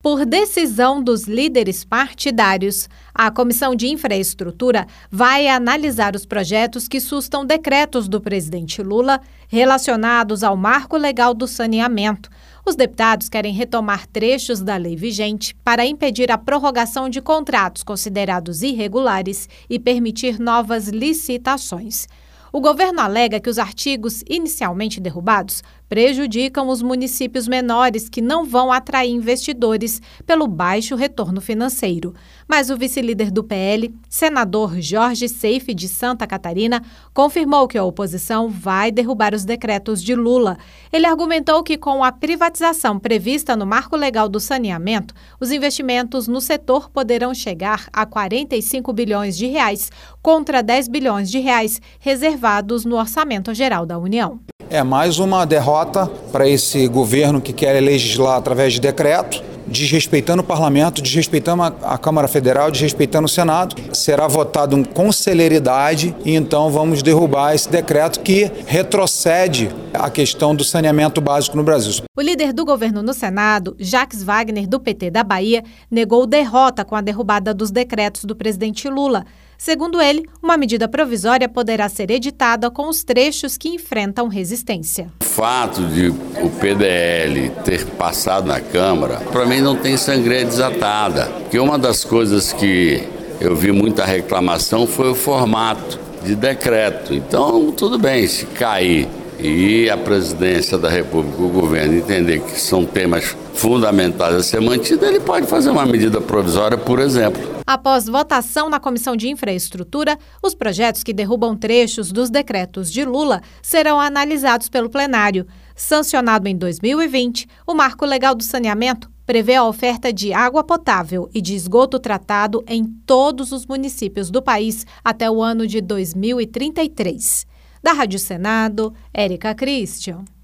Por decisão dos líderes partidários, a Comissão de Infraestrutura vai analisar os projetos que sustam decretos do presidente Lula relacionados ao marco legal do saneamento. Os deputados querem retomar trechos da lei vigente para impedir a prorrogação de contratos considerados irregulares e permitir novas licitações. O governo alega que os artigos inicialmente derrubados prejudicam os municípios menores que não vão atrair investidores pelo baixo retorno financeiro. Mas o vice-líder do PL, senador Jorge Seife, de Santa Catarina, confirmou que a oposição vai derrubar os decretos de Lula. Ele argumentou que, com a privatização prevista no Marco Legal do Saneamento, os investimentos no setor poderão chegar a 45 bilhões de reais, contra 10 bilhões de reais reservados no Orçamento Geral da União. É mais uma derrota para esse governo que quer legislar através de decreto, desrespeitando o parlamento, desrespeitando a Câmara Federal, desrespeitando o Senado. Será votado com celeridade e então vamos derrubar esse decreto que retrocede a questão do saneamento básico no Brasil. O líder do governo no Senado, Jacques Wagner, do PT da Bahia, negou derrota com a derrubada dos decretos do presidente Lula. Segundo ele, uma medida provisória poderá ser editada com os trechos que enfrentam resistência. O fato de o PDL ter passado na Câmara, para mim não tem sangria desatada. Porque uma das coisas que eu vi muita reclamação foi o formato de decreto. Então, tudo bem, se cair e a presidência da República, o governo, entender que são temas fundamentais a ser mantidos, ele pode fazer uma medida provisória, por exemplo. Após votação na Comissão de Infraestrutura, os projetos que derrubam trechos dos decretos de Lula serão analisados pelo plenário. Sancionado em 2020, o Marco Legal do Saneamento prevê a oferta de água potável e de esgoto tratado em todos os municípios do país até o ano de 2033. Da Rádio Senado, Érica Christian.